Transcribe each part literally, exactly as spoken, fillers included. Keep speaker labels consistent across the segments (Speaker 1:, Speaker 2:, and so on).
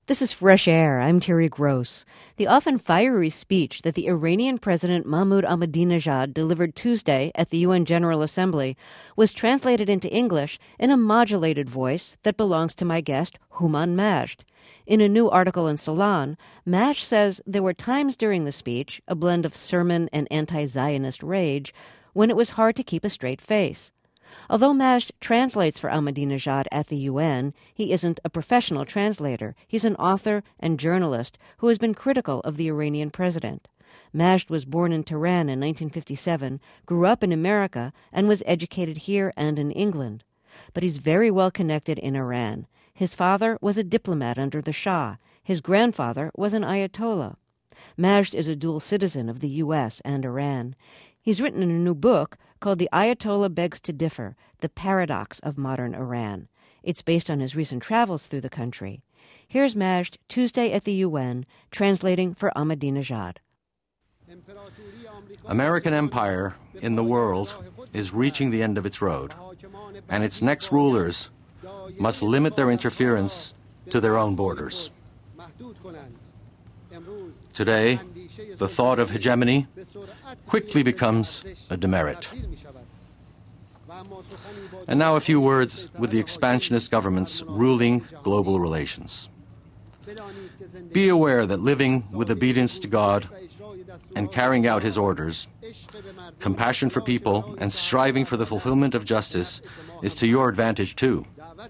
Speaker 1: This is Fresh Air. I'm Terry Gross. The often fiery speech that the Iranian President Mahmoud Ahmadinejad delivered Tuesday at the U N General Assembly was translated into English in a modulated voice that belongs to my guest, Houman Majd. In a new article in Salon, Majd says there were times during the speech, a blend of sermon and anti-Zionist rage, when it was hard to keep a straight face. Although Majd translates for Ahmadinejad at the U N, he isn't a professional translator. He's an author and journalist who has been critical of the Iranian president. Majd was born in Tehran in nineteen fifty-seven, grew up in America, and was educated here and in England. But he's very well connected in Iran. His father was a diplomat under the Shah. His grandfather was an Ayatollah. Majd is a dual citizen of the U S and Iran. He's written a new book called The Ayatollah Begs to Differ, The Paradox of Modern Iran. It's based on his recent travels through the country. Here's Majd Tuesday at the U N, translating for Ahmadinejad.
Speaker 2: American empire in the world is reaching the end of its road, and its next rulers must limit their interference to their own borders. Today, the thought of hegemony quickly becomes a demerit. And now a few words with the expansionist governments ruling global relations. Be aware that living with obedience to God and carrying out His orders, compassion for people, and striving for the fulfillment of justice is to your advantage too.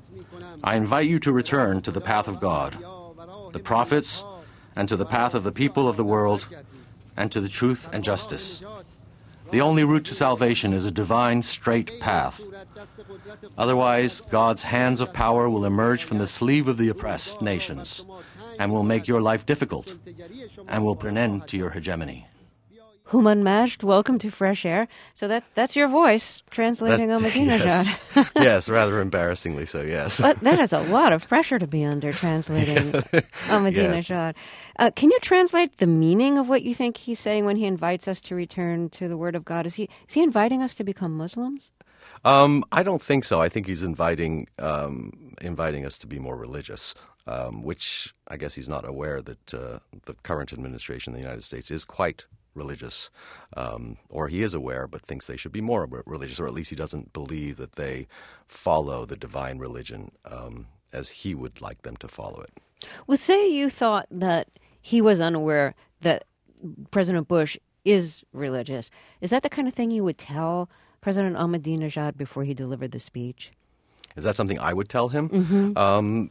Speaker 2: I invite you to return to the path of God, the prophets, and to the path of the people of the world, and to the truth and justice. The only route to salvation is a divine, straight path. Otherwise, God's hands of power will emerge from the sleeve of the oppressed nations and will make your life difficult and will put an end to your hegemony.
Speaker 1: Houman Majd, welcome to Fresh Air. So that's that's your voice translating
Speaker 3: That-
Speaker 1: Ahmadinejad.
Speaker 3: Yes. yes, rather embarrassingly so, yes.
Speaker 1: But that is a lot of pressure to be under translating Ahmadinejad. Uh, can you translate the meaning of what you think he's saying when he invites us to return to the Word of God? Is he is he inviting us to become Muslims?
Speaker 3: Um, I don't think so. I think he's inviting um, inviting us to be more religious, um, which I guess he's not aware that uh, the current administration in the United States is quite religious, um, or he is aware but thinks they should be more religious, or at least he doesn't believe that they follow the divine religion um, as he would like them to follow it.
Speaker 1: Well, say you thought that he was unaware that President Bush is religious. Is that the kind of thing you would tell President Ahmadinejad before he delivered the speech?
Speaker 3: Is that something I would tell him?
Speaker 1: Mm-hmm.
Speaker 3: Um,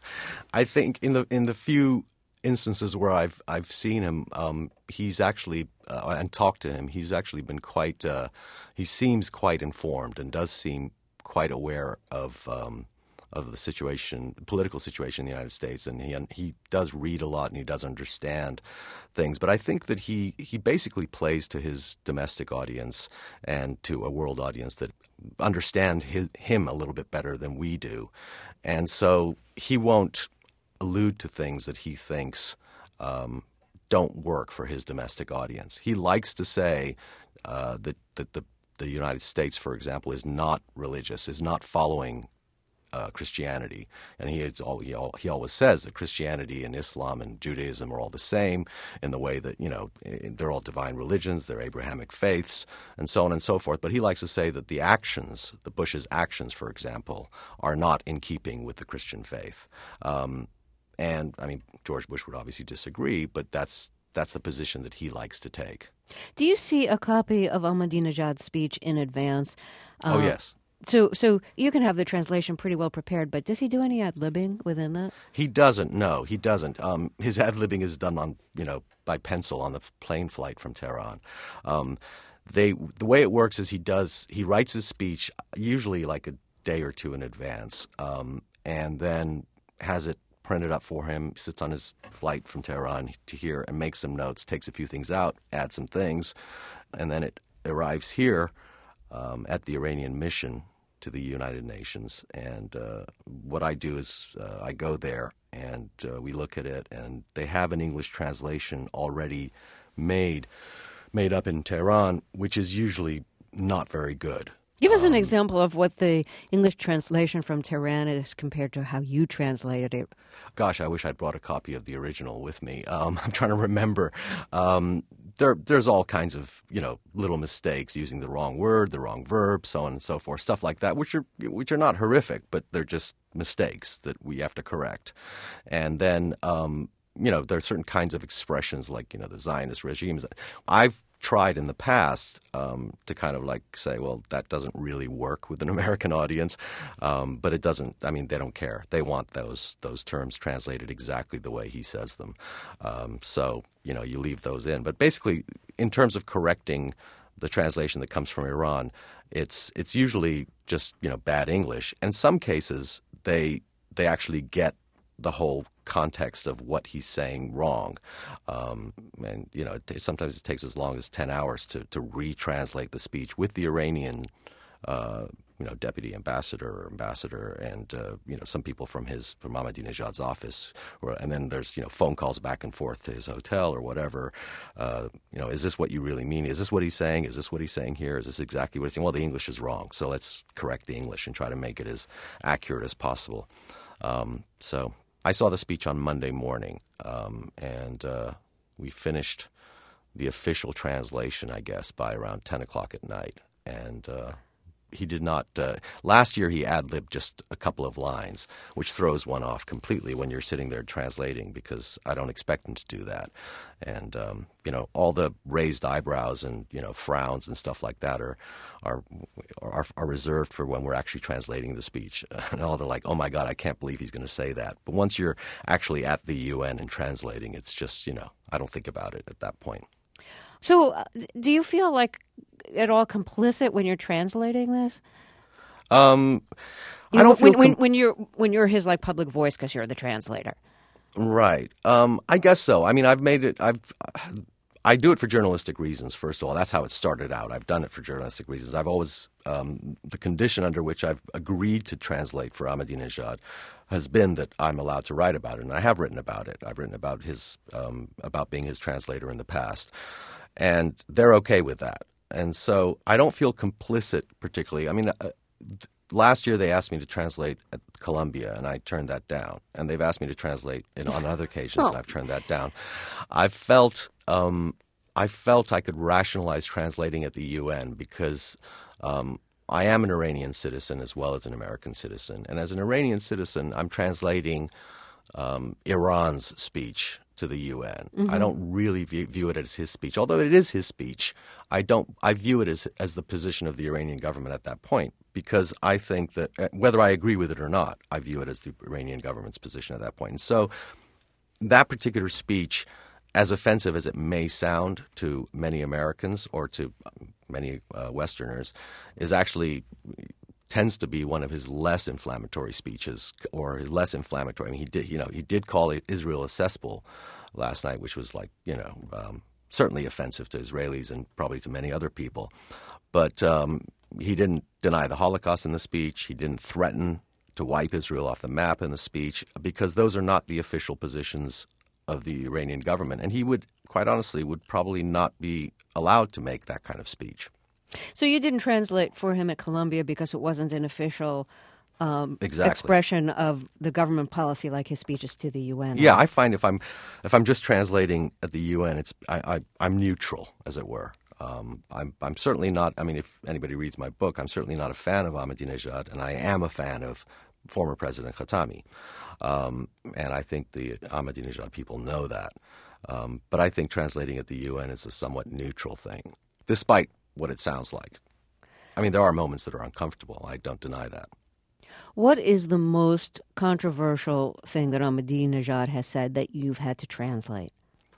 Speaker 3: I think in the in the few instances where I've I've seen him, um, he's actually uh, and talked to him. He's actually been quite. Uh, he seems quite informed and does seem quite aware of um, of the situation, political situation in the United States, and he he does read a lot and he does understand things. But I think that he he basically plays to his domestic audience and to a world audience that understand his, him a little bit better than we do, and so he won't allude to things that he thinks um, don't work for his domestic audience. He likes to say uh, that, that the, the United States, for example, is not religious, is not following uh, Christianity. And he, is all, he, all, he always says that Christianity and Islam and Judaism are all the same in the way that, you know, they're all divine religions, they're Abrahamic faiths, and so on and so forth. But he likes to say that the actions, the Bush's actions, for example, are not in keeping with the Christian faith. Um, And, I mean, George Bush would obviously disagree, but that's that's the position that he likes to take.
Speaker 1: Do you see a copy of Ahmadinejad's speech in advance?
Speaker 3: Oh,
Speaker 1: Uh,
Speaker 3: yes.
Speaker 1: So so you can have the translation pretty well prepared, but does he do any ad-libbing within that?
Speaker 3: He doesn't, no, he doesn't. Um, his ad-libbing is done on, you know, by pencil on the plane flight from Tehran. Um, they the way it works is he does, he writes his speech usually like a day or two in advance, um, and then has it printed up for him, sits on his flight from Tehran to here and makes some notes, takes a few things out, adds some things, and then it arrives here um, at the Iranian mission to the United Nations. And uh, what I do is uh, I go there and uh, we look at it, and they have an English translation already made, made up in Tehran, which is usually not very good.
Speaker 1: Give us an example of what the English translation from Tehran is compared to how you translated it.
Speaker 3: Gosh, I wish I'd brought a copy of the original with me. Um, I'm trying to remember. Um, there, there's all kinds of, you know, little mistakes, using the wrong word, the wrong verb, so on and so forth, stuff like that, which are which are not horrific, but they're just mistakes that we have to correct. And then, um, you know, there are certain kinds of expressions like, you know, the Zionist regimes. I've tried in the past um, to kind of like say, well, that doesn't really work with an American audience, um, but it doesn't. I mean, they don't care. They want those those terms translated exactly the way he says them. Um, so you know, you leave those in. But basically, in terms of correcting the translation that comes from Iran, it's it's usually just, you know, bad English. In some cases, they they actually get the whole context of what he's saying wrong. Um, and, you know, it t- sometimes it takes as long as ten hours to, to retranslate the speech with the Iranian, uh, you know, deputy ambassador or ambassador and, uh, you know, some people from his, from Ahmadinejad's office. Or, and then there's, you know, phone calls back and forth to his hotel or whatever. Uh, you know, is this what you really mean? Is this what he's saying? Is this what he's saying here? Is this exactly what he's saying? Well, the English is wrong. So let's correct the English and try to make it as accurate as possible. Um, so I saw the speech on Monday morning, um, and uh, we finished the official translation, I guess, by around ten o'clock at night. And uh, he did not uh, – last year he ad-libbed just a couple of lines, which throws one off completely when you're sitting there translating, because I don't expect him to do that. And, um, you know, all the raised eyebrows and, you know, frowns and stuff like that are are are, are reserved for when we're actually translating the speech. And all they're like, oh, my God, I can't believe he's going to say that. But once you're actually at the U N and translating, it's just, you know, I don't think about it at that point.
Speaker 1: So uh, do you feel like at all complicit when you're translating this?
Speaker 3: Um,
Speaker 1: you
Speaker 3: I
Speaker 1: know,
Speaker 3: don't feel
Speaker 1: when, when,
Speaker 3: com-
Speaker 1: when you're when you're his like public voice because you're the translator.
Speaker 3: Right. Um, I guess so. I mean, I've made it. I've. I do it for journalistic reasons. First of all, that's how it started out. I've done it for journalistic reasons. I've always um, the condition under which I've agreed to translate for Ahmadinejad has been that I'm allowed to write about it, and I have written about it. I've written about his um, about being his translator in the past, and they're okay with that. And so I don't feel complicit particularly. I mean, uh, th- last year they asked me to translate at Columbia, and I turned that down. And they've asked me to translate in, on other occasions,
Speaker 1: Oh.
Speaker 3: and I've turned that down. I felt um, I felt I could rationalize translating at the U N because um, I am an Iranian citizen as well as an American citizen. And as an Iranian citizen, I'm translating um, Iran's speech to the U N. Mm-hmm. I don't really view, view it as his speech, although it is his speech. I don't. I view it as as the position of the Iranian government at that point, because I think that uh, whether I agree with it or not, I view it as the Iranian government's position at that point. And so, that particular speech, as offensive as it may sound to many Americans or to many uh, Westerners, is actually tends to be one of his less inflammatory speeches, or his less inflammatory. I mean, he did, you know, he did call Israel a cesspool last night, which was like, you know, um, certainly offensive to Israelis and probably to many other people. But um, he didn't deny the Holocaust in the speech. He didn't threaten to wipe Israel off the map in the speech, because those are not the official positions of the Iranian government. And he would, quite honestly, would probably not be allowed to make that kind of speech.
Speaker 1: So you didn't translate for him at Columbia because it wasn't an official um,
Speaker 3: exactly.
Speaker 1: expression of the government policy like his speeches to the U N.
Speaker 3: Yeah, I find if I'm if I'm just translating at the U N, it's I, I I'm neutral, as it were. Um, I'm I'm certainly not. I mean, if anybody reads my book, I'm certainly not a fan of Ahmadinejad, and I am a fan of former President Khatami. Um, and I think the Ahmadinejad people know that. Um, but I think translating at the U N is a somewhat neutral thing, despite what it sounds like. I mean, there are moments that are uncomfortable. I don't deny that.
Speaker 1: What is the most controversial thing that Ahmadinejad has said that you've had to translate?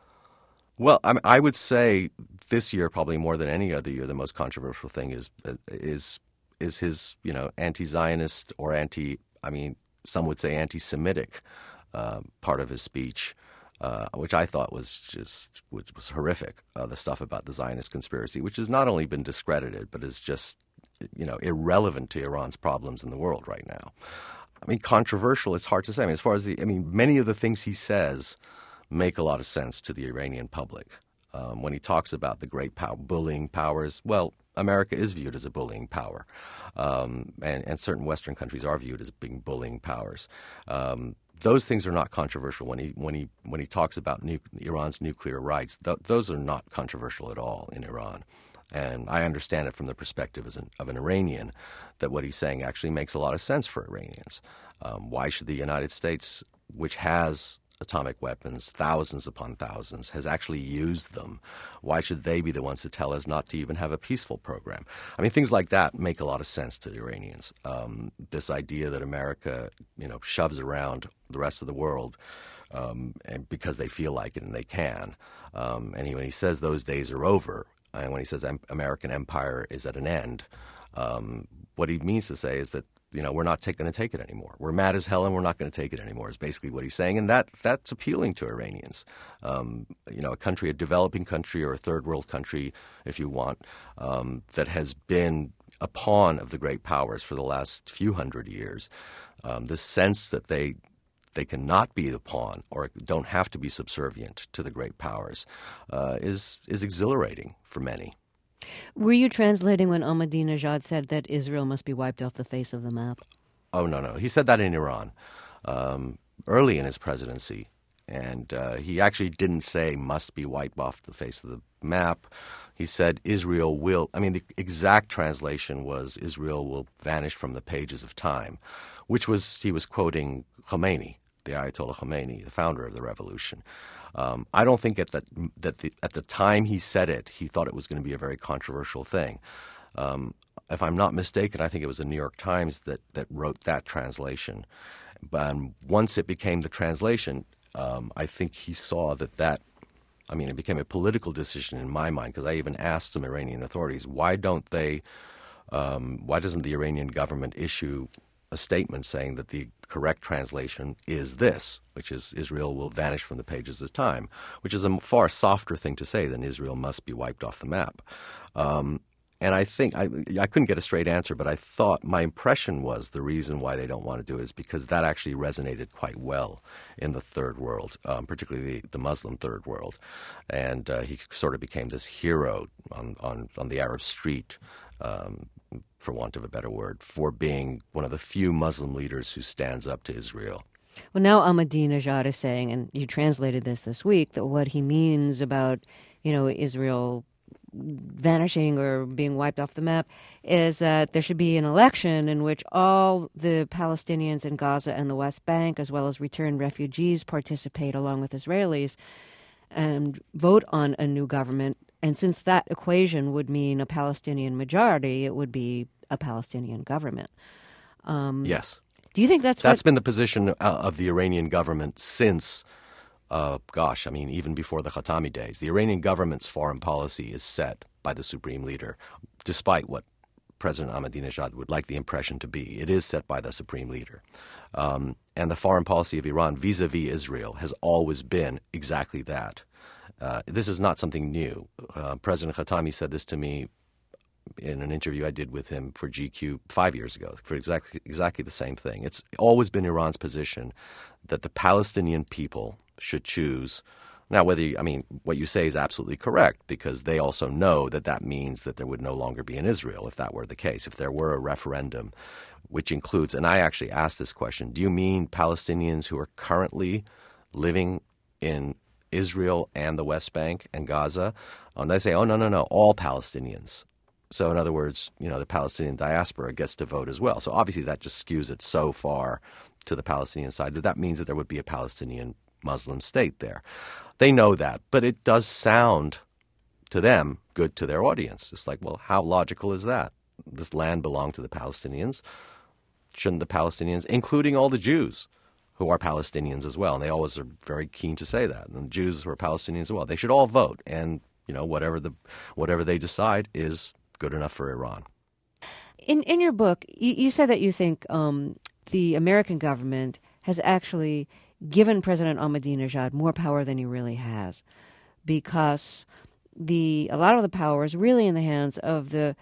Speaker 3: Well, I, mean, I would say this year, probably more than any other year, the most controversial thing is is is his, you know, anti-Zionist or anti, I mean, some would say anti-Semitic uh, part of his speech. Uh, which I thought was just which was horrific, uh, the stuff about the Zionist conspiracy, which has not only been discredited, but is just, you know, irrelevant to Iran's problems in the world right now. I mean, controversial, it's hard to say. I mean, as far as the, I mean, many of the things he says make a lot of sense to the Iranian public. Um, when he talks about the great power, bullying powers, well, America is viewed as a bullying power, um, and, and certain Western countries are viewed as being bullying powers. Um, those things are not controversial when he when he when he talks about nu- Iran's nuclear rights. Th- those are not controversial at all in Iran, and I understand it from the perspective as an, of an Iranian that what he's saying actually makes a lot of sense for Iranians. Um, why should the United States, which has atomic weapons, thousands upon thousands, has actually used them, why should they be the ones to tell us not to even have a peaceful program? I mean, things like that make a lot of sense to the Iranians. Um, this idea that America, you know, shoves around the rest of the world um, and because they feel like it and they can. Um, and he, when he says those days are over, and when he says em- American empire is at an end, um, what he means to say is that, you know, we're not going to take it anymore. We're mad as hell and we're not going to take it anymore is basically what he's saying. And that that's appealing to Iranians. Um, you know, a country, a developing country or a third world country, if you want, um, that has been a pawn of the great powers for the last few hundred years. Um, the sense that they they cannot be the pawn or don't have to be subservient to the great powers uh, is is exhilarating for many.
Speaker 1: Were you translating when Ahmadinejad said that Israel must be wiped off the face of the map?
Speaker 3: Oh, no, no. He said that in Iran um, early in his presidency. And uh, he actually didn't say must be wiped off the face of the map. He said Israel will. I mean, the exact translation was Israel will vanish from the pages of time, which was, he was quoting Khomeini, the Ayatollah Khomeini, the founder of the revolution. Um, I don't think at the, that the, at the time he said it, he thought it was going to be a very controversial thing. Um, if I'm not mistaken, I think it was the New York Times that, that wrote that translation. But um, once it became the translation, um, I think he saw that that, I mean, it became a political decision in my mind, because I even asked some Iranian authorities, why don't they, um, why doesn't the Iranian government issue a statement saying that the correct translation is this, which is Israel will vanish from the pages of time, which is a far softer thing to say than Israel must be wiped off the map. Um, and I think I, I couldn't get a straight answer, but I thought my impression was the reason why they don't want to do it is because that actually resonated quite well in the third world, um, particularly the, the Muslim third world. And uh, he sort of became this hero on, on, on the Arab street, um, for want of a better word, for being one of the few Muslim leaders who stands up to Israel.
Speaker 1: Well, now Ahmadinejad is saying, and you translated this this week, that what he means about, you know, Israel vanishing or being wiped off the map is that there should be an election in which all the Palestinians in Gaza and the West Bank, as well as returned refugees, participate along with Israelis and vote on a new government. And since that equation would mean a Palestinian majority, it would be a Palestinian government. Um,
Speaker 3: yes.
Speaker 1: Do you think that's
Speaker 3: That's
Speaker 1: what...
Speaker 3: been the position uh, of the Iranian government since, uh, gosh, I mean, even before the Khatami days. The Iranian government's foreign policy is set by the supreme leader, despite what President Ahmadinejad would like the impression to be. It is set by the supreme leader. Um, and the foreign policy of Iran vis-a-vis Israel has always been exactly that. Uh, this is not something new. Uh, President Khatami said this to me in an interview I did with him for G Q five years ago for exactly exactly the same thing. It's always been Iran's position that the Palestinian people should choose. Now, whether you, I mean, what you say is absolutely correct, because they also know that that means that there would no longer be an Israel if that were the case. If there were a referendum, which includes, and I actually asked this question, do you mean Palestinians who are currently living in Israel and the West Bank and Gaza? And they say, oh, no, no, no, all Palestinians. So in other words, you know, the Palestinian diaspora gets to vote as well. So obviously that just skews it so far to the Palestinian side that that means that there would be a Palestinian Muslim state there. They know that, but it does sound to them good to their audience. It's like, well, how logical is that? This land belonged to the Palestinians. Shouldn't the Palestinians, including all the Jews, who are Palestinians as well, and they always are very keen to say that, and the Jews who are Palestinians as well, they should all vote, and you know, whatever the whatever they decide is good enough for Iran.
Speaker 1: In in your book, you, you said that you think um, the American government has actually given President Ahmadinejad more power than he really has, because the a lot of the power is really in the hands of the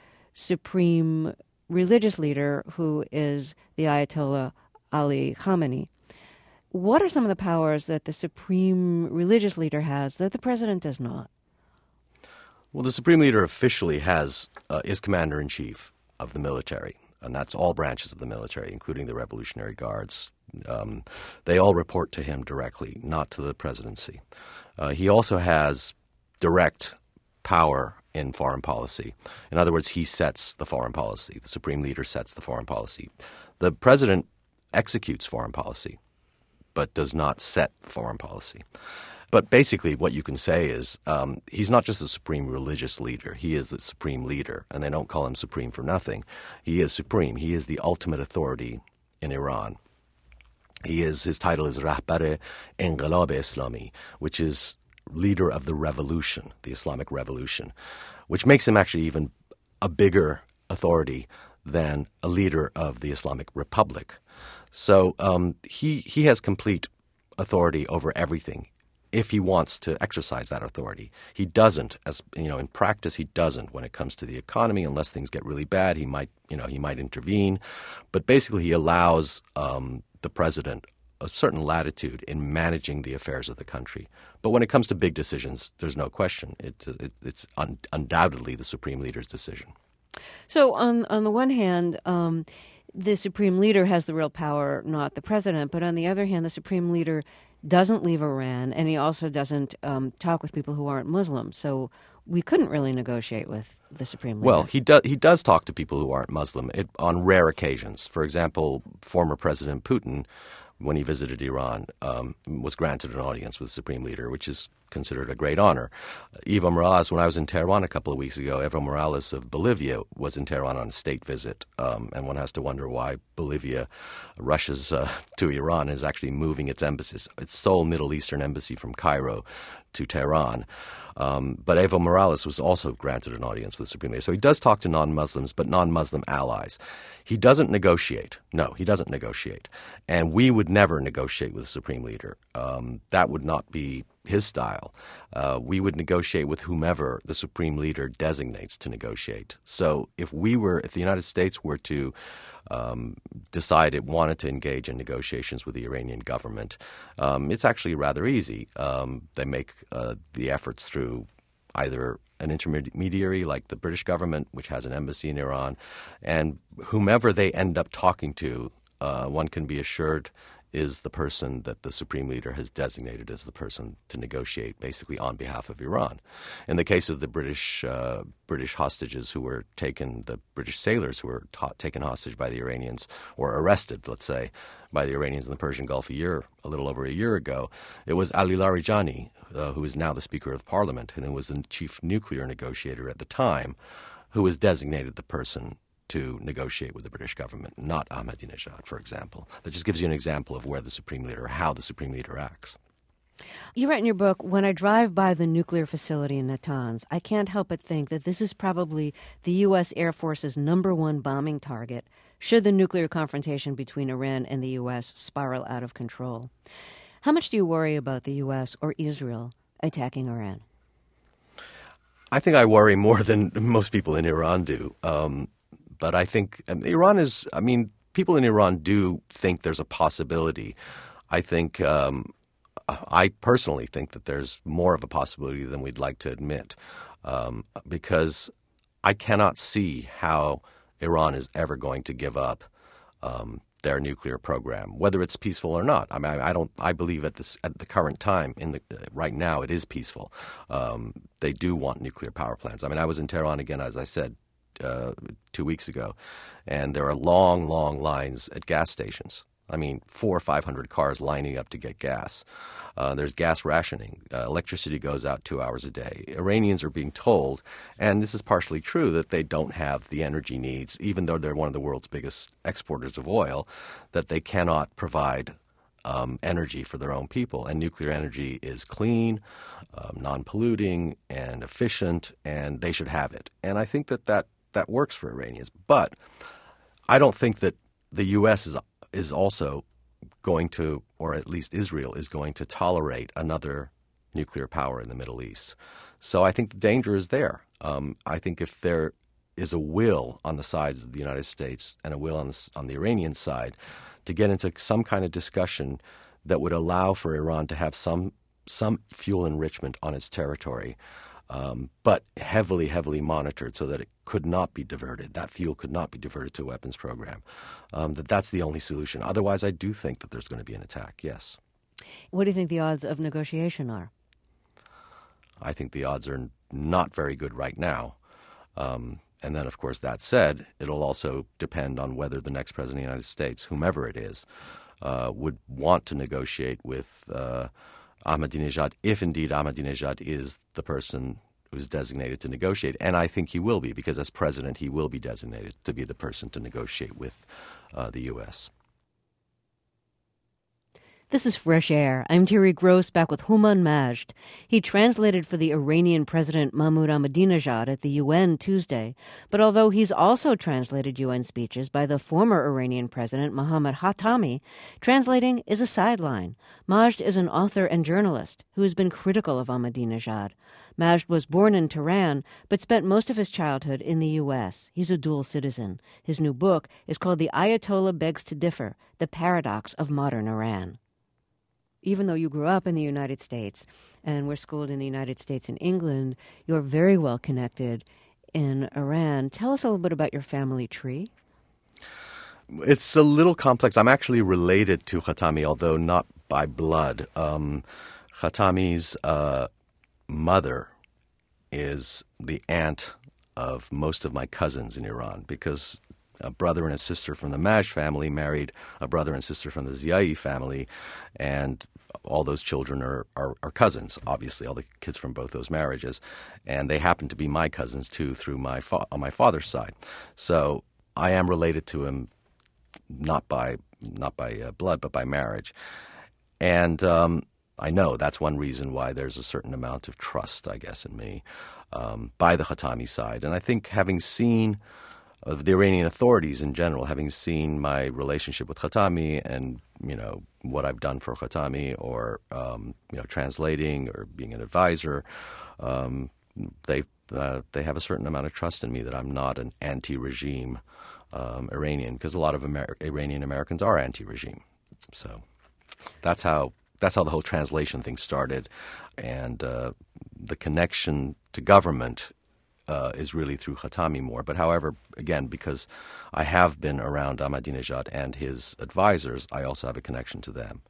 Speaker 1: supreme religious leader, who is the Ayatollah Ali Khamenei. What are some of the powers that the supreme religious leader has that the president does not?
Speaker 3: Well, the Supreme Leader officially has uh, is Commander-in-Chief of the military, and that's all branches of the military, including the Revolutionary Guards. Um, they all report to him directly, not to the presidency. Uh, he also has direct power in foreign policy. In other words, he sets the foreign policy. The Supreme Leader sets the foreign policy. The president executes foreign policy, but does not set foreign policy. But basically what you can say is um, he's not just the supreme religious leader. He is the supreme leader, and they don't call him supreme for nothing. He is supreme. He is the ultimate authority in Iran. He is, his title is Rahbar Enqilab Islami, which is leader of the revolution, the Islamic revolution, which makes him actually even a bigger authority than a leader of the Islamic Republic. So um, he he has complete authority over everything if he wants to exercise that authority. He doesn't, as you know, in practice, he doesn't when it comes to the economy. Unless things get really bad, he might, you know, he might intervene. But basically, he allows um, the president a certain latitude in managing the affairs of the country. But when it comes to big decisions, there's no question. It, it, it's un- undoubtedly the Supreme Leader's decision.
Speaker 1: So on on the one hand, um, the Supreme Leader has the real power, not the president. But on the other hand, the Supreme Leader doesn't leave Iran, and he also doesn't um, talk with people who aren't Muslims. So we couldn't really negotiate with the Supreme Leader.
Speaker 3: Well, he does. He does talk to people who aren't Muslim it, on rare occasions. For example, former President Putin, when he visited Iran, um, was granted an audience with the Supreme Leader, which is considered a great honor. Evo Morales, when I was in Tehran a couple of weeks ago, Evo Morales of Bolivia was in Tehran on a state visit, um, and one has to wonder why Bolivia rushes uh, to Iran and is actually moving its embassies, its sole Middle Eastern embassy from Cairo to Tehran. Um, but Evo Morales was also granted an audience with the Supreme Leader. So he does talk to non-Muslims, but non-Muslim allies. He doesn't negotiate. No, he doesn't negotiate. And we would never negotiate with the Supreme Leader. Um, that would not be his style. Uh, we would negotiate with whomever the Supreme Leader designates to negotiate. So if we were, if the United States were to um, decide it wanted to engage in negotiations with the Iranian government, um, it's actually rather easy. Um, they make uh, the efforts through either an intermediary like the British government, which has an embassy in Iran, and whomever they end up talking to, uh, one can be assured is the person that the Supreme Leader has designated as the person to negotiate basically on behalf of Iran. In the case of the British uh, British hostages who were taken, the British sailors who were ta- taken hostage by the Iranians, or arrested, let's say, by the Iranians in the Persian Gulf a year, a little over a year ago, it was Ali Larijani, uh, who is now the Speaker of Parliament and who was the chief nuclear negotiator at the time, who was designated the person to negotiate with the British government, not Ahmadinejad, for example. That just gives you an example of where the Supreme Leader, how the Supreme Leader acts.
Speaker 1: You write in your book, when I drive by the nuclear facility in Natanz, I can't help but think that this is probably the U S. Air Force's number one bombing target should the nuclear confrontation between Iran and the U S spiral out of control. How much do you worry about the U S or Israel attacking Iran?
Speaker 3: I think I worry more than most people in Iran do. Um, But I think um, Iran is, I mean, people in Iran do think there's a possibility. I think, um, I personally think that there's more of a possibility than we'd like to admit, um, because I cannot see how Iran is ever going to give up um, their nuclear program, whether it's peaceful or not. I mean, I don't. I believe at this at the current time, in the uh, right now, it is peaceful. Um, they do want nuclear power plants. I mean, I was in Tehran again, as I said, Uh, two weeks ago, and there are long, long lines at gas stations. I mean, four or five hundred cars lining up to get gas. Uh, there's gas rationing. Uh, electricity goes out two hours a day. Iranians are being told, and this is partially true, that they don't have the energy needs, even though they're one of the world's biggest exporters of oil, that they cannot provide um, energy for their own people. And nuclear energy is clean, um, non-polluting, and efficient, and they should have it. And I think that that That works for Iranians. But I don't think that the U S is is also going to, or at least Israel, is going to tolerate another nuclear power in the Middle East. So I think the danger is there. Um, I think if there is a will on the side of the United States and a will on the, on the Iranian side to get into some kind of discussion that would allow for Iran to have some some fuel enrichment on its territory, um, but heavily, heavily monitored so that it could not be diverted. That fuel could not be diverted to a weapons program. Um, that that's the only solution. Otherwise, I do think that there's going to be an attack, yes.
Speaker 1: What do you think the odds of negotiation are?
Speaker 3: I think the odds are not very good right now. Um, and then, of course, that said, it'll also depend on whether the next president of the United States, whomever it is, uh, would want to negotiate with uh, Ahmadinejad, if indeed Ahmadinejad is the person who's designated to negotiate. And I think he will be, because as president, he will be designated to be the person to negotiate with uh, the U S.
Speaker 1: This is Fresh Air. I'm Terry Gross, back with Houman Majd. He translated for the Iranian President Mahmoud Ahmadinejad at the U N Tuesday. But although he's also translated U N speeches by the former Iranian President Mohammad Khatami, translating is a sideline. Majd is an author and journalist who has been critical of Ahmadinejad. Majd was born in Tehran, but spent most of his childhood in the U S. He's a dual citizen. His new book is called The Ayatollah Begs to Differ, The Paradox of Modern Iran. Even though you grew up in the United States and were schooled in the United States and England, you're very well connected in Iran. Tell us a little bit about your family tree.
Speaker 3: It's a little complex. I'm actually related to Khatami, although not by blood. Um, Khatami's uh, mother is the aunt of most of my cousins in Iran, because a brother and a sister from the Majd family married a brother and sister from the Ziai family, and all those children are, are, are cousins, obviously, all the kids from both those marriages. And they happen to be my cousins, too, through my fa- on my father's side. So I am related to him not by not by uh, blood, but by marriage. And um, I know that's one reason why there's a certain amount of trust, I guess, in me um, by the Khatami side. And I think having seen of the Iranian authorities in general, having seen my relationship with Khatami and, you know, what I've done for Khatami, or, um, you know, translating or being an advisor, um, they uh, they have a certain amount of trust in me that I'm not an anti-regime um, Iranian, because a lot of Amer- Iranian Americans are anti-regime. So that's how that's how the whole translation thing started, and uh, the connection to government Uh, is really through Khatami more. But however, again, because I have been around Ahmadinejad and his advisors, I also have a connection to them.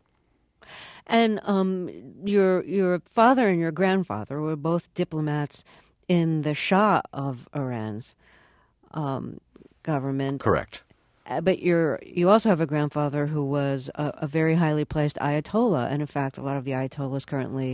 Speaker 1: And um, your your father and your grandfather were both diplomats in the Shah of Iran's um, government.
Speaker 3: Correct.
Speaker 1: Uh, but you're you also have a grandfather who was a, a very highly placed Ayatollah, and in fact, a lot of the Ayatollahs currently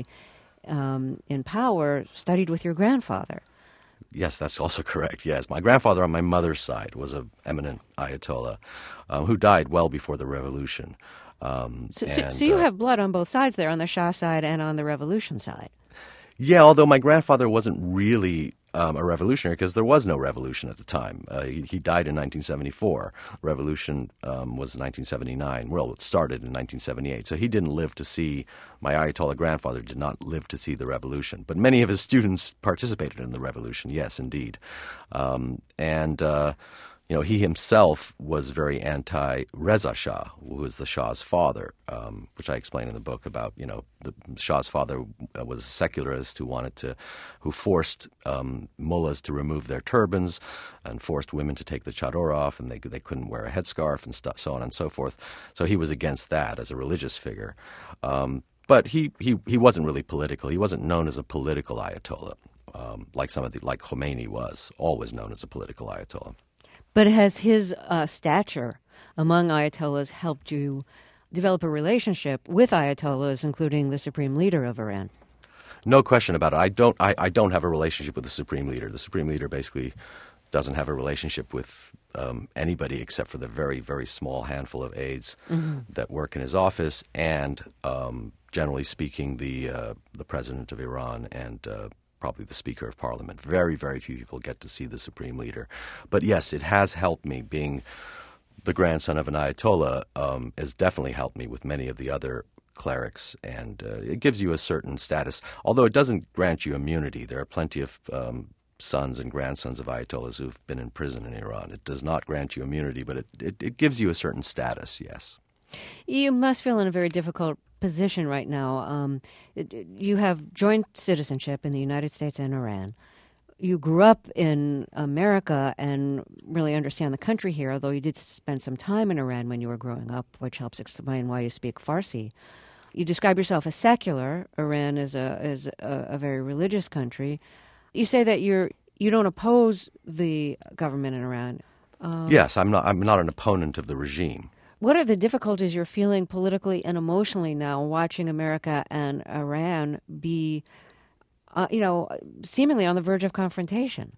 Speaker 1: um, in power studied with your grandfather.
Speaker 3: Yes, that's also correct. Yes, my grandfather on my mother's side was an eminent Ayatollah um, who died well before the revolution. Um,
Speaker 1: so,
Speaker 3: and,
Speaker 1: so, so you
Speaker 3: uh,
Speaker 1: have blood on both sides there, on the Shah side and on the revolution side.
Speaker 3: Yeah, although my grandfather wasn't really um, a revolutionary, because there was no revolution at the time. Uh, he, he died in nineteen seventy-four. Revolution um, was nineteen seventy-nine. Well, it started in nineteen seventy-eight. So he didn't live to see, my Ayatollah grandfather did not live to see the revolution. But many of his students participated in the revolution, yes, indeed. Um, and... Uh, You know, he himself was very anti-Reza Shah, who was the Shah's father, um, which I explain in the book about, you know, the Shah's father was a secularist who wanted to, who forced um, mullahs to remove their turbans and forced women to take the chador off, and they they couldn't wear a headscarf and stuff, so on and so forth. So he was against that as a religious figure. Um, but he, he, he wasn't really political. He wasn't known as a political Ayatollah, um, like some of the, like Khomeini was, always known as a political Ayatollah.
Speaker 1: But has his uh, stature among Ayatollahs helped you develop a relationship with Ayatollahs, including the supreme leader of Iran?
Speaker 3: No question about it. I don't. I, I don't have a relationship with the supreme leader. The supreme leader basically doesn't have a relationship with um, anybody except for the very, very small handful of aides mm-hmm. that work in his office, and um, generally speaking, the uh, the president of Iran and Uh, probably the Speaker of Parliament. Very, very few people get to see the Supreme Leader. But yes, it has helped me. Being the grandson of an Ayatollah um, has definitely helped me with many of the other clerics, and uh, it gives you a certain status. Although it doesn't grant you immunity. There are plenty of um, sons and grandsons of Ayatollahs who've been in prison in Iran. It does not grant you immunity, but it, it, it gives you a certain status, yes.
Speaker 1: You must feel in a very difficult position right now. Um, it, you have joint citizenship in the United States and Iran. You grew up in America and really understand the country here, although you did spend some time in Iran when you were growing up, which helps explain why you speak Farsi. You describe yourself as secular. Iran is a is a, a very religious country. You say that you're you don't oppose the government in Iran. Um,
Speaker 3: yes, I'm not. I'm not an opponent of the regime.
Speaker 1: What are the difficulties you're feeling politically and emotionally now, watching America and Iran be, uh, you know, seemingly on the verge of confrontation?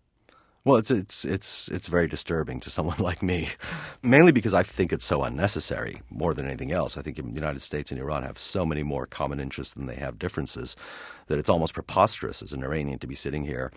Speaker 3: Well, it's it's it's it's very disturbing to someone like me, mainly because I think it's so unnecessary more than anything else. I think the United States and Iran have so many more common interests than they have differences that it's almost preposterous as an Iranian to be sitting here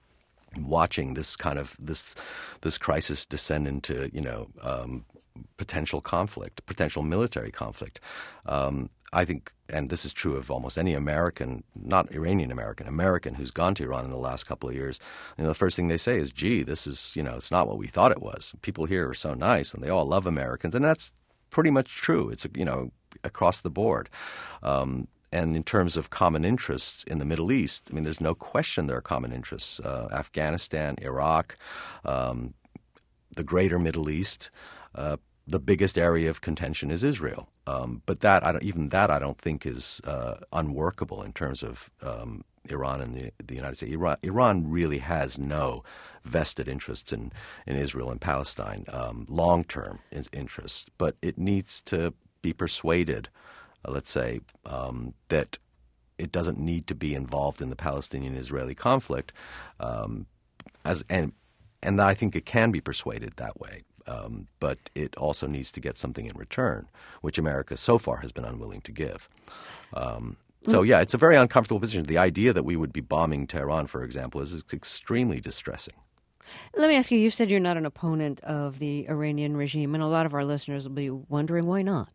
Speaker 3: watching this kind of this this crisis descend into, you know, um, potential conflict, potential military conflict. Um, I think, and this is true of almost any American, not Iranian American, American who's gone to Iran in the last couple of years, you know, the first thing they say is, gee, this is, you know, it's not what we thought it was. People here are so nice and they all love Americans. And that's pretty much true. It's, you know, across the board. Um, and in terms of common interests in the Middle East, I mean, there's no question there are common interests. Uh, Afghanistan, Iraq, um, the greater Middle East, uh, the biggest area of contention is Israel. Um, but that, I don't, even that, I don't think is uh, unworkable in terms of um, Iran and the, the United States. Iran, Iran really has no vested interests in, in Israel and Palestine, um, long-term interests. But it needs to be persuaded, uh, let's say, um, that it doesn't need to be involved in the Palestinian-Israeli conflict, um, as and and I think it can be persuaded that way. Um, but it also needs to get something in return, which America so far has been unwilling to give. Um, so, yeah, it's a very uncomfortable position. The idea that we would be bombing Tehran, for example, is extremely distressing.
Speaker 1: Let me ask you, you've said you're not an opponent of the Iranian regime, and a lot of our listeners will be wondering why not.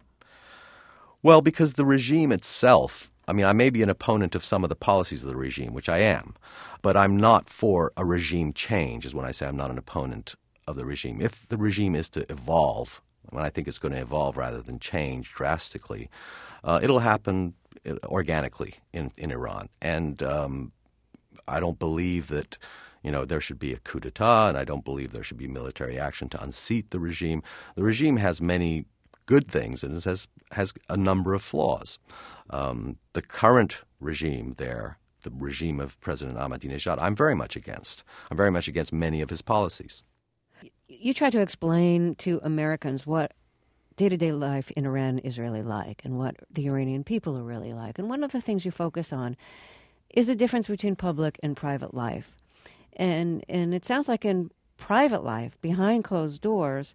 Speaker 3: Well, because the regime itself, I mean, I may be an opponent of some of the policies of the regime, which I am, but I'm not for a regime change, is when I say I'm not an opponent of the regime. If the regime is to evolve, and I think it's going to evolve rather than change drastically, uh, it'll happen organically in, in Iran. And um, I don't believe that, you know, there should be a coup d'etat, and I don't believe there should be military action to unseat the regime. The regime has many good things, and it has, has a number of flaws. Um, the current regime there, the regime of President Ahmadinejad, I'm very much against. I'm very much against many of his policies.
Speaker 1: You try to explain to Americans what day-to-day life in Iran is really like and what the Iranian people are really like. And one of the things you focus on is the difference between public and private life. And and it sounds like in private life, behind closed doors,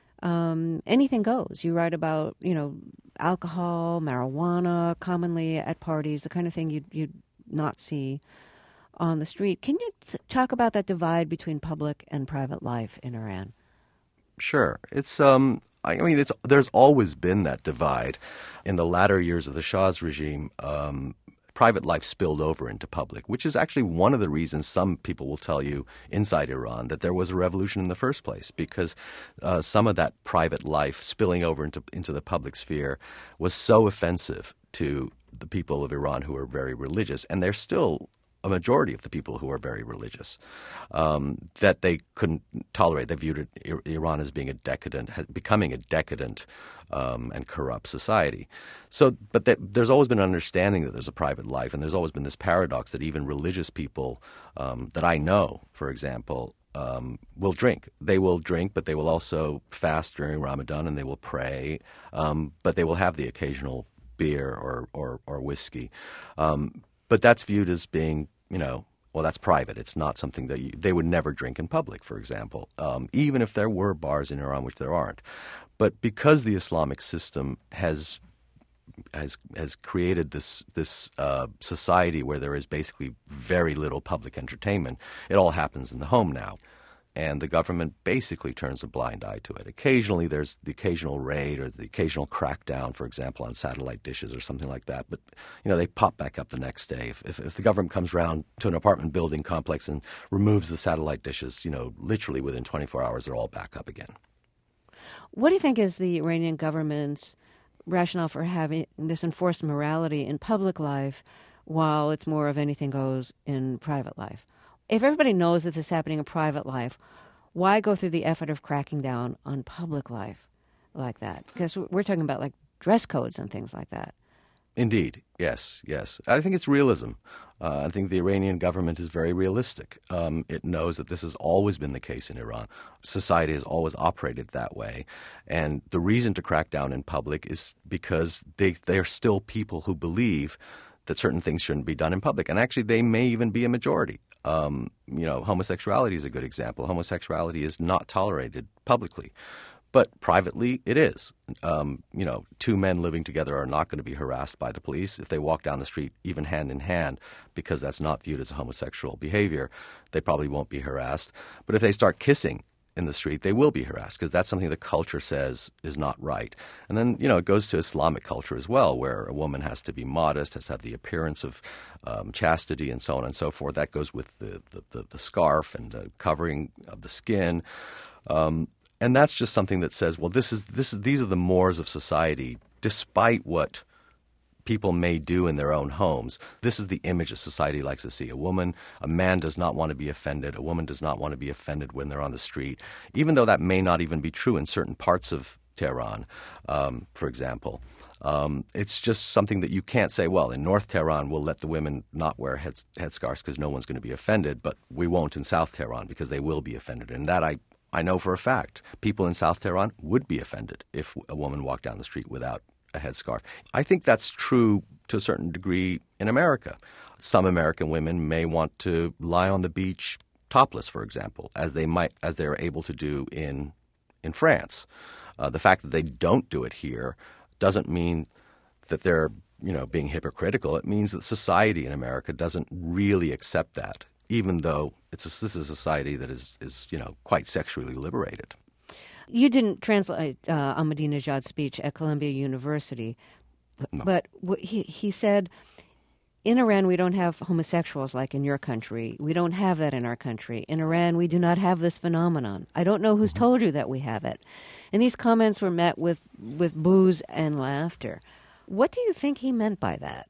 Speaker 1: um, anything goes. You write about, you know, alcohol, marijuana, commonly at parties, the kind of thing you'd, you'd not see on the street. Can you t- talk about that divide between public and private life in Iran?
Speaker 3: Sure. It's um I mean it's there's always been that divide. In the latter years of the Shah's regime, um, private life spilled over into public, which is actually one of the reasons some people will tell you inside Iran that there was a revolution in the first place, because uh, some of that private life spilling over into into the public sphere was so offensive to the people of Iran who are very religious, and they're still a majority of the people who are very religious, um, that they couldn't tolerate. They viewed it, Iran as being a decadent, becoming a decadent um, and corrupt society. So, but that, there's always been an understanding that there's a private life, and there's always been this paradox that even religious people um, that I know, for example, um, will drink. They will drink, but they will also fast during Ramadan, and they will pray, um, but they will have the occasional beer or, or, or whiskey. Um, but that's viewed as being, you know, well, that's private. It's not something that you, they would never drink in public, for example, um, even if there were bars in Iran, which there aren't. But because the Islamic system has has has created this this uh, society where there is basically very little public entertainment, it all happens in the home now. And the government basically turns a blind eye to it. Occasionally there's the occasional raid or the occasional crackdown, for example, on satellite dishes or something like that. But, you know, they pop back up the next day. If, if, if the government comes around to an apartment building complex and removes the satellite dishes, you know, literally within twenty-four hours, they're all back up again.
Speaker 1: What do you think is the Iranian government's rationale for having this enforced morality in public life while it's more of anything goes in private life? If everybody knows that this is happening in private life, why go through the effort of cracking down on public life like that? Because we're talking about like dress codes and things like that.
Speaker 3: Indeed. Yes, yes. I think it's realism. Uh, I think the Iranian government is very realistic. Um, it knows that this has always been the case in Iran. Society has always operated that way. And the reason to crack down in public is because they, they're still people who believe that certain things shouldn't be done in public. And actually, they may even be a majority. Um, you know, homosexuality is a good example. Homosexuality is not tolerated publicly. But privately, it is. Um, you know, two men living together are not going to be harassed by the police if they walk down the street, even hand in hand, because that's not viewed as a homosexual behavior. They probably won't be harassed. But if they start kissing in the street, they will be harassed because that's something the culture says is not right. And then, you know, it goes to Islamic culture as well, where a woman has to be modest, has to have the appearance of um, chastity and so on and so forth. That goes with the, the, the, the scarf and the covering of the skin. Um, And that's just something that says, well, this is this is these are the mores of society, despite what people may do in their own homes. This is the image that society likes to see. A woman, a man does not want to be offended. A woman does not want to be offended when they're on the street, even though that may not even be true in certain parts of Tehran, um, for example. Um, it's just something that you can't say, well, in North Tehran, we'll let the women not wear head, headscarves because no one's going to be offended, but we won't in South Tehran because they will be offended. And that I I know for a fact. People in South Tehran would be offended if a woman walked down the street without a headscarf. I think that's true to a certain degree in America. Some American women may want to lie on the beach topless, for example, as they might, as they're able to do in in France. Uh, the fact that they don't do it here doesn't mean that they're, you know, being hypocritical. It means that society in America doesn't really accept that, even though it's a, this is a society that is, is, you know, quite sexually liberated.
Speaker 1: You didn't translate uh, Ahmadinejad's speech at Columbia University,
Speaker 3: No.
Speaker 1: but w- he, he said, in Iran, we don't have homosexuals like in your country. We don't have that in our country. In Iran, we do not have this phenomenon. I don't know who's
Speaker 3: Mm-hmm.
Speaker 1: told you that we have it. And these comments were met with, with boos and laughter. What do you think he meant by that?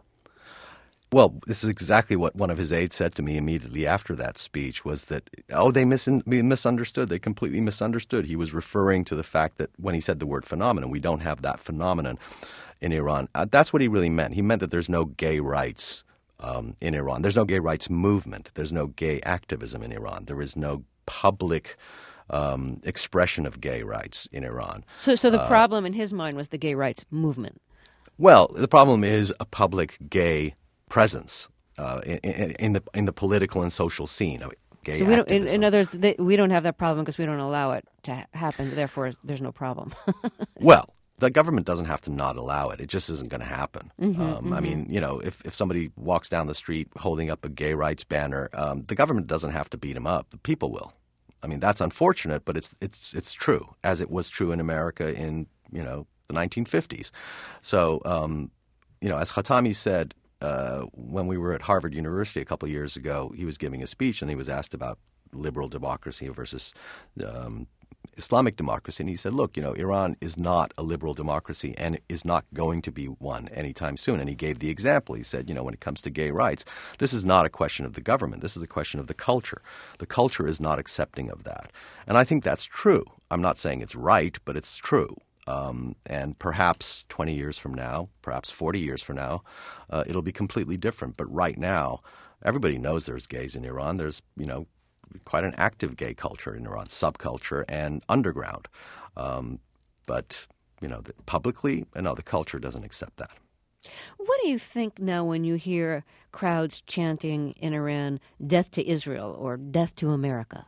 Speaker 3: Well, this is exactly what one of his aides said to me immediately after that speech was that, oh, they mis- misunderstood. They completely misunderstood. He was referring to the fact that when he said the word phenomenon, we don't have that phenomenon in Iran. Uh, that's what he really meant. He meant that there's no gay rights um, in Iran. There's no gay rights movement. There's no gay activism in Iran. There is no public um, expression of gay rights in Iran.
Speaker 1: So, so the
Speaker 3: Uh,
Speaker 1: problem in his mind was the gay rights movement.
Speaker 3: Well, the problem is a public gay presence uh, in, in, in the in the political and social scene. of Gay
Speaker 1: So we don't, in,
Speaker 3: activism.
Speaker 1: in other words, they, we don't have that problem because we don't allow it to ha- happen. Therefore, there's no problem.
Speaker 3: Well, the government doesn't have to not allow it. It just isn't going to happen.
Speaker 1: Mm-hmm,
Speaker 3: um,
Speaker 1: mm-hmm.
Speaker 3: I mean, you know, if, if somebody walks down the street holding up a gay rights banner, um, the government doesn't have to beat him up. The people will. I mean, that's unfortunate, but it's it's it's true, as it was true in America in, you know, the nineteen fifties. So, um, you know, as Khatami said, uh, when we were at Harvard University a couple of years ago, he was giving a speech and he was asked about liberal democracy versus um, Islamic democracy. And he said, look, you know, Iran is not a liberal democracy and is not going to be one anytime soon. And he gave the example. He said, you know, when it comes to gay rights, this is not a question of the government. This is a question of the culture. The culture is not accepting of that. And I think that's true. I'm not saying it's right, but it's true. Um, and perhaps twenty years from now, perhaps forty years from now, uh, it'll be completely different. But right now, everybody knows there's gays in Iran. There's, you know, quite an active gay culture in Iran, subculture and underground. Um, but, you know, the, publicly, no, the culture doesn't accept that.
Speaker 1: What do you think now when you hear crowds chanting in Iran, death to Israel or death to America?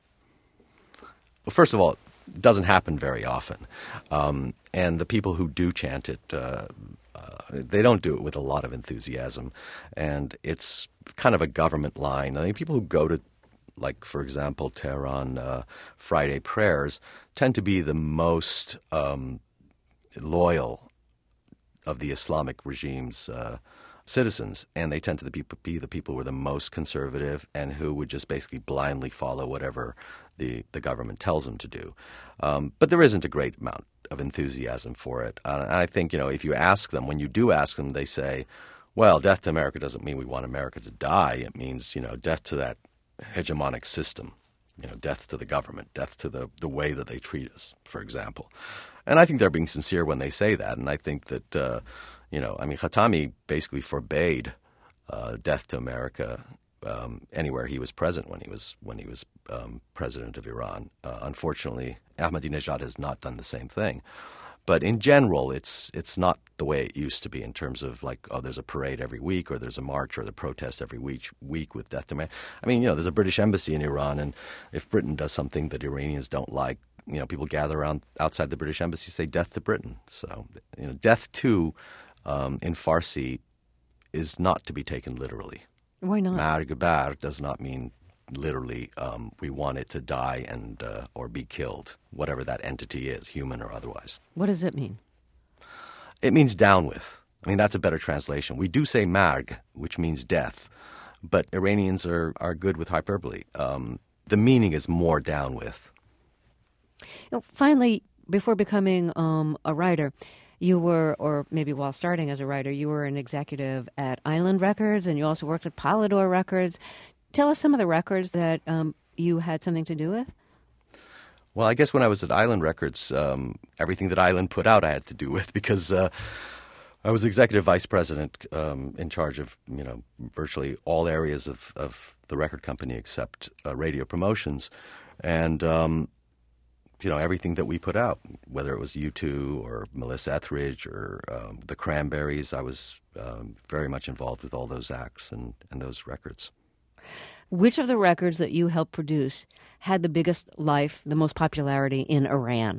Speaker 3: Well, first of all, it doesn't happen very often. Um, and the people who do chant it, uh, uh, they don't do it with a lot of enthusiasm. And it's kind of a government line. I think people who go to, like, for example, Tehran uh, Friday prayers tend to be the most um, loyal of the Islamic regime's uh, citizens, and they tend to be, be the people who are the most conservative and who would just basically blindly follow whatever the, the government tells them to do. Um, but there isn't a great amount of enthusiasm for it. Uh, and I think, you know, if you ask them, when you do ask them, they say, well, death to America doesn't mean we want America to die. It means, you know, death to that hegemonic system, you know, death to the government, death to the, the way that they treat us, for example. And I think they're being sincere when they say that. And I think that, uh, you know, I mean, Khatami basically forbade uh, death to America um, anywhere he was present when he was when he was um, president of Iran. Uh, unfortunately, Ahmadinejad has not done the same thing. But in general, it's it's not the way it used to be in terms of like, oh, there's a parade every week or there's a march or the protest every week week with death to America. I mean, you know, there's a British embassy in Iran, and if Britain does something that Iranians don't like, you know, people gather around outside the British embassy, say death to Britain. So, you know, death to um, in Farsi is not to be taken literally.
Speaker 1: Why not?
Speaker 3: Marg bar does not mean literally um, we want it to die and uh, or be killed, whatever that entity is, human or otherwise.
Speaker 1: What does it mean?
Speaker 3: It means down with. I mean, that's a better translation. We do say marg, which means death, but Iranians are, are good with hyperbole. Um, the meaning is more down with.
Speaker 1: You know, finally, before becoming um, a writer, you were, or maybe while starting as a writer, you were an executive at Island Records, and you also worked at Polydor Records. Tell us some of the records that um, you had something to do with.
Speaker 3: Well, I guess when I was at Island Records, um, everything that Island put out I had to do with because uh, I was executive vice president um, in charge of, you know, virtually all areas of, of the record company except uh, radio promotions. And, um, you know, everything that we put out, whether it was U two or Melissa Etheridge or um, the Cranberries, I was um, very much involved with all those acts and, and those records.
Speaker 1: Which of the records that you helped produce had the biggest life, the most popularity in Iran?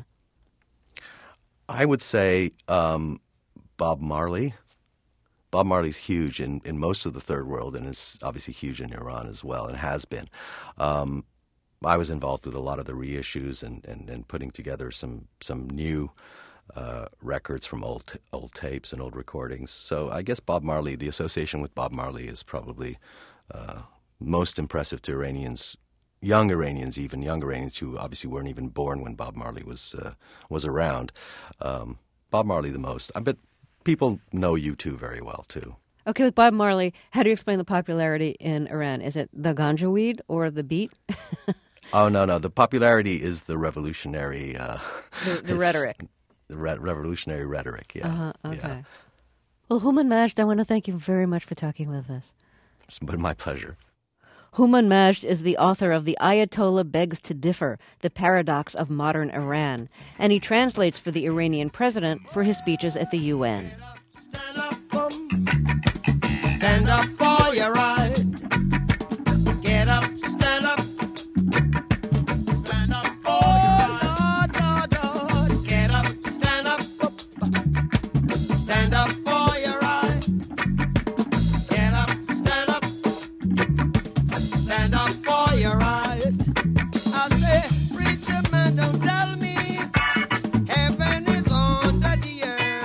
Speaker 3: I would say um, Bob Marley. Bob Marley's huge in, in most of the third world and is obviously huge in Iran as well and has been. Um, I was involved with a lot of the reissues and, and, and putting together some some new uh, records from old old tapes and old recordings. So I guess Bob Marley, the association with Bob Marley is probably uh, most impressive to Iranians, young Iranians, even young Iranians who obviously weren't even born when Bob Marley was uh, was around. Um, Bob Marley the most. I bet people know U two very well too.
Speaker 1: Okay, with Bob Marley, how do you explain the popularity in Iran? Is it the ganja weed or the beat?
Speaker 3: Oh, no, no. The popularity is the revolutionary... Uh,
Speaker 1: the the rhetoric.
Speaker 3: The re- revolutionary rhetoric, yeah.
Speaker 1: Uh-huh, okay.
Speaker 3: Yeah.
Speaker 1: Well, Houman Majd, I want to thank you very much for talking with us.
Speaker 3: It's been my pleasure.
Speaker 1: Houman Majd is the author of The Ayatollah Begs to Differ, The Paradox of Modern Iran, and he translates for the Iranian president for his speeches at the U N.
Speaker 4: Stand up, um, stand up for your right. Get up, stand up. Stand up for your right. Lord, Lord, Lord. Get up, stand up. Stand up for your right. Get up, stand up. Stand up for your right. I say, preacher man, don't tell me heaven is under the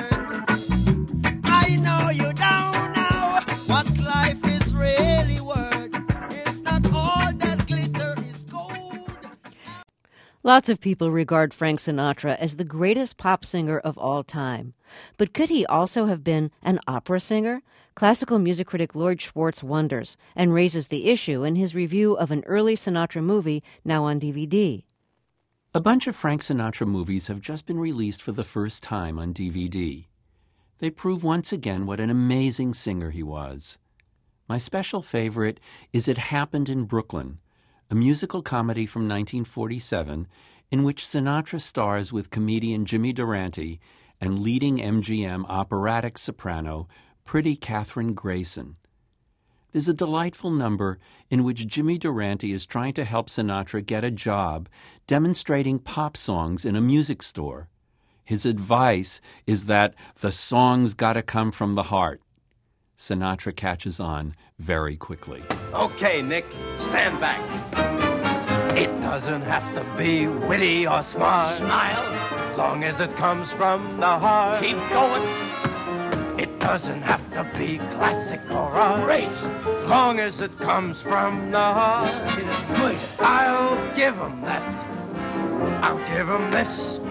Speaker 4: earth. I know you don't know what life is really worth. It's not all that glitter is gold.
Speaker 1: Lots of people regard Frank Sinatra as the greatest pop singer of all time. But could he also have been an opera singer? Classical music critic Lloyd Schwartz wonders and raises the issue in his review of an early Sinatra movie now on D V D.
Speaker 5: A bunch of Frank Sinatra movies have just been released for the first time on D V D. They prove once again what an amazing singer he was. My special favorite is It Happened in Brooklyn, a musical comedy from nineteen forty-seven in which Sinatra stars with comedian Jimmy Durante and leading M G M operatic soprano Pretty Catherine Grayson. There's a delightful number in which Jimmy Durante is trying to help Sinatra get a job demonstrating pop songs in a music store. His advice is that the song's gotta come from the heart. Sinatra catches on very quickly.
Speaker 6: Okay, Nick, stand back. It doesn't have to be witty or smart. Smile. As long as it comes from the heart. Keep going. It doesn't have to be classic or art. Great. As long as it comes from the heart. Good. I'll give 'em that. I'll give 'em this.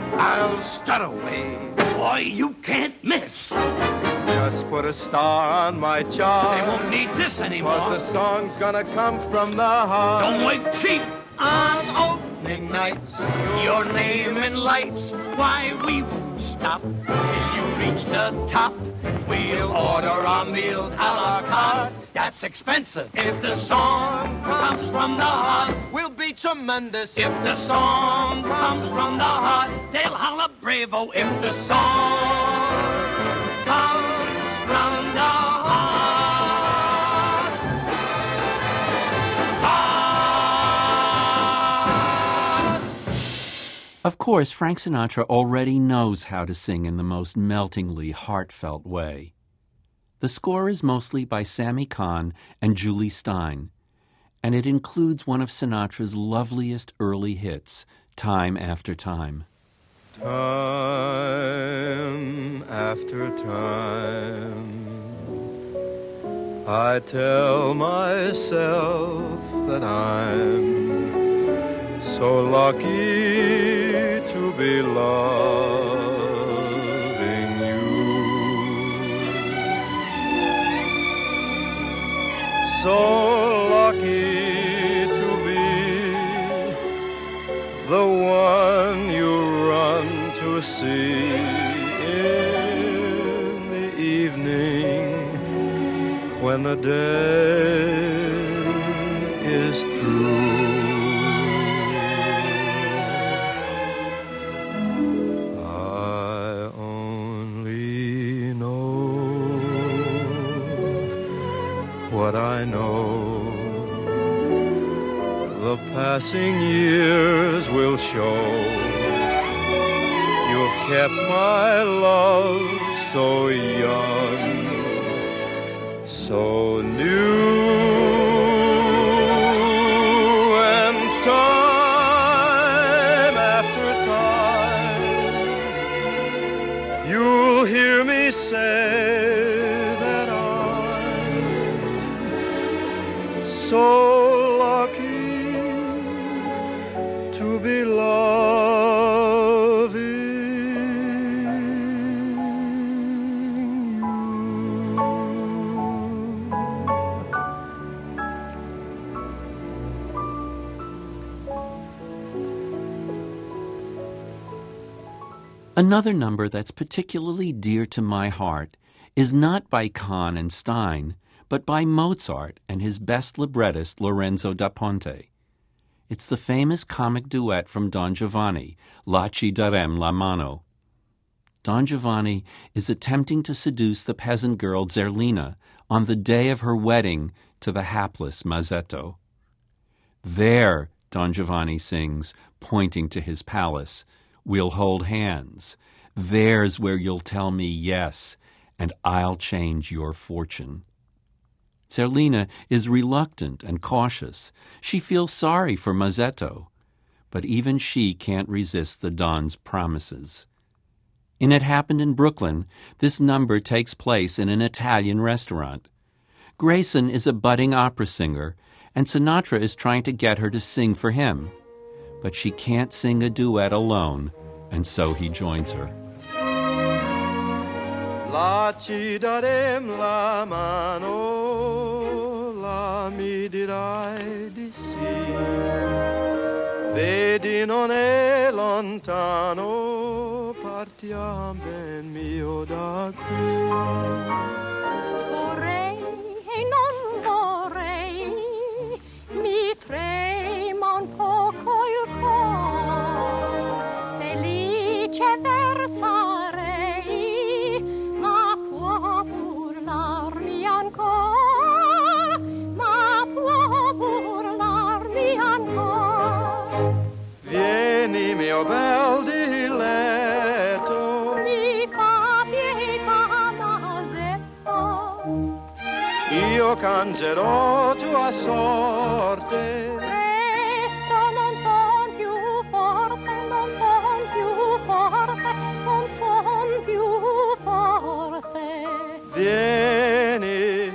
Speaker 6: I'll strut away. Boy, you can't miss.
Speaker 7: Just put a star on my chart.
Speaker 6: They won't need this anymore.
Speaker 7: 'Cause the song's gonna come from the heart.
Speaker 6: Don't wait cheap on opening nights. Your name in lights. Why, we won't stop till you reach the top. We'll order our meals a la carte. That's expensive. If the song comes from the heart,
Speaker 4: We'll be tremendous.
Speaker 6: if the song comes from the heart, they'll holler bravo. If the song comes from the heart, heart.
Speaker 5: Of course, Frank Sinatra already knows how to sing in the most meltingly heartfelt way. The score is mostly by Sammy Cahn and Julie Stein, and it includes one of Sinatra's loveliest early hits, Time After Time.
Speaker 7: Time after time, I tell myself that I'm so lucky to be loving you. So lucky to be the one you run to see in the evening when the day is through. I only know what I know. The passing years will show. You've kept my love so young, so new. And time after time, you'll hear me say that I'm so to be loving
Speaker 5: Another number that's particularly dear to my heart is not by Cahn and Stein, but by Mozart and his best librettist, Lorenzo da Ponte. It's the famous comic duet from Don Giovanni, La ci darem la mano. Don Giovanni is attempting to seduce the peasant girl Zerlina on the day of her wedding to the hapless Mazzetto. There, Don Giovanni sings, pointing to his palace, we'll hold hands. There's where you'll tell me yes, and I'll change your fortune. Zerlina is reluctant and cautious. She feels sorry for Mazzetto, but even she can't resist the Don's promises. In It Happened in Brooklyn, this number takes place in an Italian restaurant. Grayson is a budding opera singer, and Sinatra is trying to get her to sing for him. But she can't sing a duet alone, and so he joins her.
Speaker 7: La ci darem la mano, la mi dirai di sì. Vedi non è lontano, partiam ben mio da qui.
Speaker 8: Vorrei e non vorrei, mi trema un poco il cor. Felice versarei, ma può burlarmi ancora, ma può burlarmi ancora.
Speaker 7: Vieni mio bel diletto,
Speaker 8: Mi fa pietà, Mazzetto.
Speaker 7: io cangerò tua sorte.
Speaker 8: Presto non son più forte, non son più forte, non son più forte.
Speaker 7: Vieni,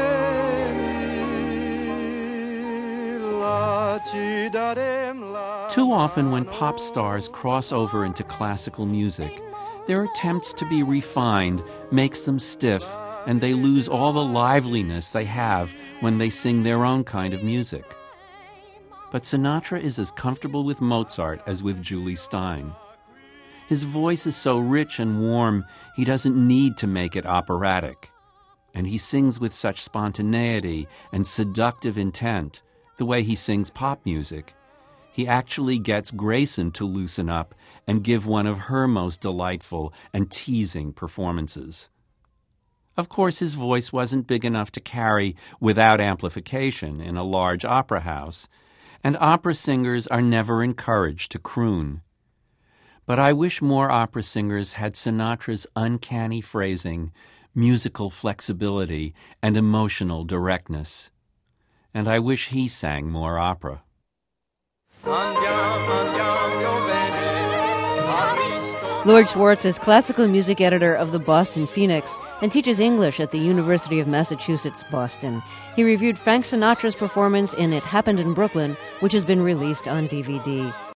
Speaker 7: vieni, la ci darem la
Speaker 5: Too often when pop stars cross over into classical music, their attempts to be refined makes them stiff, and they lose all the liveliness they have when they sing their own kind of music. But Sinatra is as comfortable with Mozart as with Julie Stein. His voice is so rich and warm, he doesn't need to make it operatic. And he sings with such spontaneity and seductive intent, the way he sings pop music. He actually gets Grayson to loosen up and give one of her most delightful and teasing performances. Of course, his voice wasn't big enough to carry without amplification in a large opera house, and opera singers are never encouraged to croon. But I wish more opera singers had Sinatra's uncanny phrasing, musical flexibility, and emotional directness. And I wish he sang more opera.
Speaker 1: Lord Schwartz is classical music editor of the Boston Phoenix and teaches English at the University of Massachusetts, Boston. He reviewed Frank Sinatra's performance in It Happened in Brooklyn, which has been released on D V D.